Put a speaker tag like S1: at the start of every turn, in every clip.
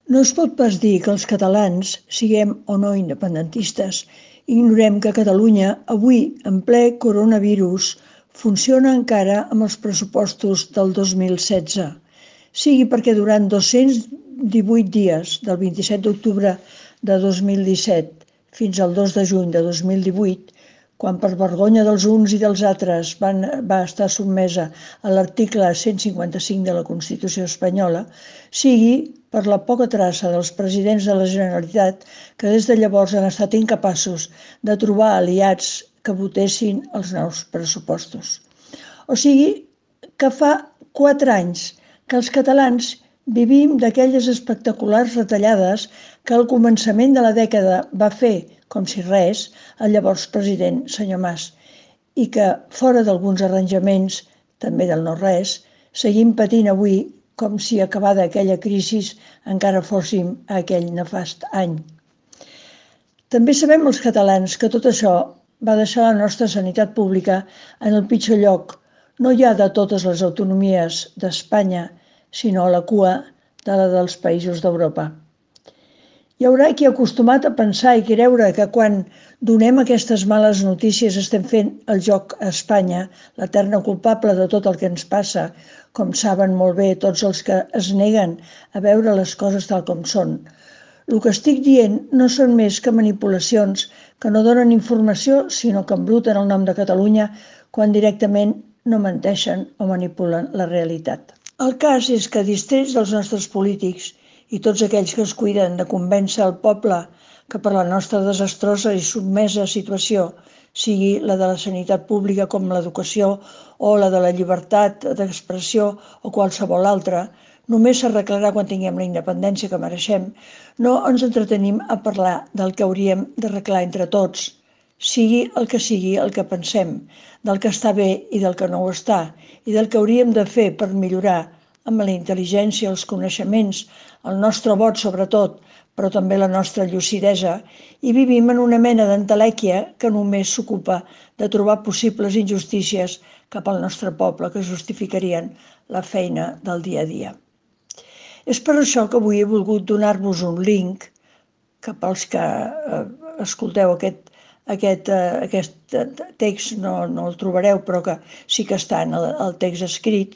S1: No es pot pas dir que els catalans, siguem o no independentistes, ignorem que Catalunya, avui, en ple coronavirus, funciona encara amb els pressupostos del 2016, sigui perquè durant 218 dies, del 27 d'octubre de 2017 fins al 2 de juny de 2018, quan per vergonya dels uns i dels altres va estar sotmesa a l'article 155 de la Constitució espanyola, sigui per la poca traça dels presidents de la Generalitat que des de llavors han estat incapaços de trobar aliats que votessin els nous pressupostos. O sigui que fa 4 anys que els catalans vivim d'aquelles espectaculars retallades que al començament de la dècada va fer, com si res, el llavors president senyor Mas, i que, fora d'alguns arranjaments, també del no-res, seguim patint avui com si acabada aquella crisi encara fóssim a aquell nefast any. També sabem els catalans que tot això va deixar la nostra sanitat pública en el pitjor lloc, no ja de totes les autonomies d'Espanya, sinó a la cua de la dels països d'Europa. Hi haurà qui acostumat a pensar i creure que quan donem aquestes males notícies estem fent el joc a Espanya, l'eterna culpable de tot el que ens passa, com saben molt bé tots els que es neguen a veure les coses tal com són. El que estic dient no són més que manipulacions que no donen informació, sinó que embruten el nom de Catalunya quan directament no menteixen o manipulen la realitat. El cas és que, distrets dels nostres polítics i tots aquells que es cuiden de convèncer el poble que per la nostra desastrosa i sotmesa situació, sigui la de la sanitat pública com l'educació o la de la llibertat d'expressió o qualsevol altra, només s'arreglarà quan tinguem la independència que mereixem, no ens entretenim a parlar del que hauríem d'arreglar entre tots, sigui el que pensem, del que està bé i del que no ho està, i del que hauríem de fer per millorar amb la intel·ligència, els coneixements, el nostre vot sobretot, però també la nostra llucidesa, i vivim en una mena d'entelèquia que només s'ocupa de trobar possibles injustícies cap al nostre poble que justificarien la feina del dia a dia. És per això que avui he volgut donar-vos un link, que pels que escolteu aquest text no el trobareu, però que sí que està en el text escrit,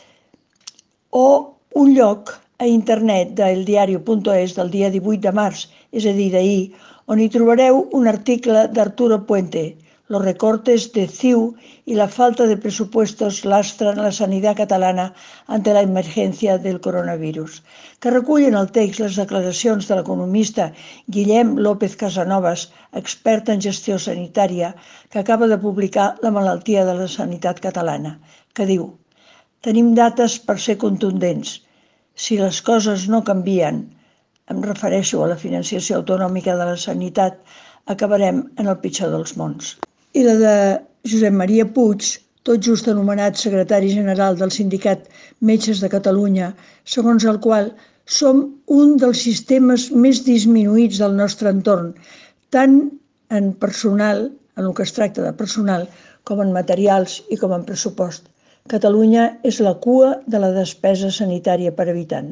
S1: o un lloc a internet d'eldiario.es del dia 18 de març, és a dir, d'ahir, on hi trobareu un article d'Arturo Puente, Los recortes de CiU y la falta de presupuestos lastran a la sanidad catalana ante la emergencia del coronavirus, que recull en el text les declaracions de l'economista Guillem López Casanovas, expert en gestió sanitària, que acaba de publicar La malaltia de la sanitat catalana, que diu: tenim dates per ser contundents. Si les coses no canvien, em refereixo a la financiació autonòmica de la sanitat, acabarem en el pitjor dels mons. I la de Josep Maria Puig, tot just anomenat secretari general del Sindicat Metges de Catalunya, segons el qual som un dels sistemes més disminuïts del nostre entorn, tant en personal, en el que es tracta de personal, com en materials i com en pressupost. Catalunya és la cua de la despesa sanitària per habitant.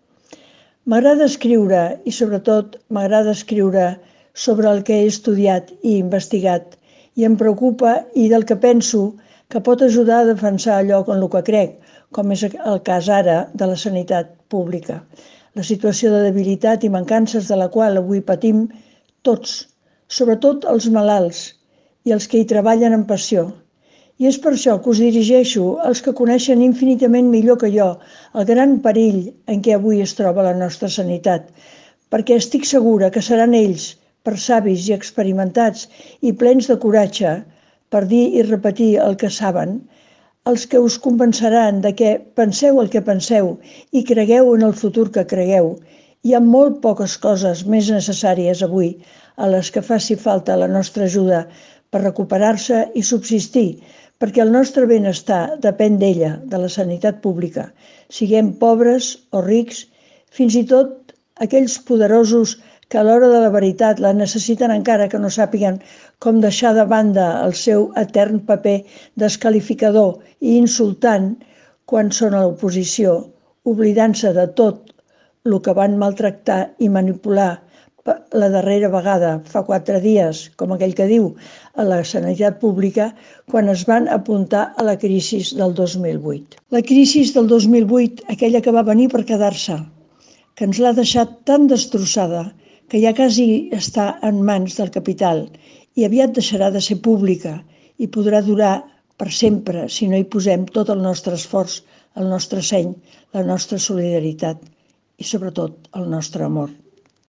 S1: M'agrada escriure i, sobretot, m'agrada escriure sobre el que he estudiat i investigat i em preocupa i del que penso que pot ajudar a defensar allò en el que crec, com és el cas ara de la sanitat pública. La situació de debilitat i mancances de la qual avui patim tots, sobretot els malalts i els que hi treballen amb passió. I és per això que us dirigeixo als que coneixen infinitament millor que jo el gran perill en què avui es troba la nostra sanitat, perquè estic segura que seran ells, per savis i experimentats i plens de coratge, per dir i repetir el que saben, els que us convenceran de que penseu el que penseu i cregueu en el futur que cregueu. Hi ha molt poques coses més necessàries avui a les que faci falta la nostra ajuda per recuperar-se i subsistir, perquè el nostre benestar depèn d'ella, de la sanitat pública, siguem pobres o rics, fins i tot aquells poderosos que a l'hora de la veritat la necessiten encara que no sàpiguen com deixar de banda el seu etern paper desqualificador i insultant quan són a l'oposició, oblidant-se de tot el que van maltractar i manipular la darrera vegada, fa 4 dies, com aquell que diu, a la sanitat pública, quan es van apuntar a la crisi del 2008. La crisi del 2008, aquella que va venir per quedar-se, que ens l'ha deixat tan destrossada que ja quasi està en mans del capital i aviat deixarà de ser pública i podrà durar per sempre si no hi posem tot el nostre esforç, el nostre seny, la nostra solidaritat i sobretot el nostre amor.